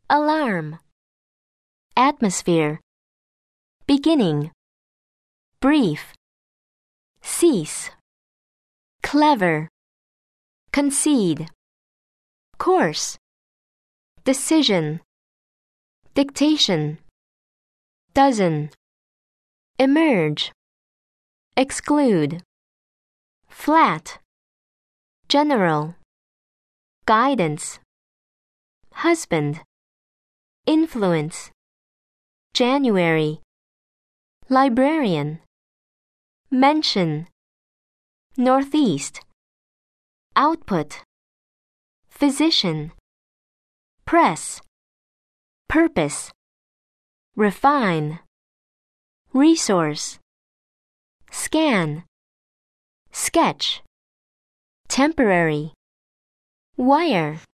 alarm, atmosphere, beginning, brief, cease, clever, concede, course, decision, dictation, dozen, emerge, exclude, flat, general, guidance, husband, influence, January, librarian, mention, northeast, output, physician, press, purpose, refine, resource, scan, sketch, temporary, wire.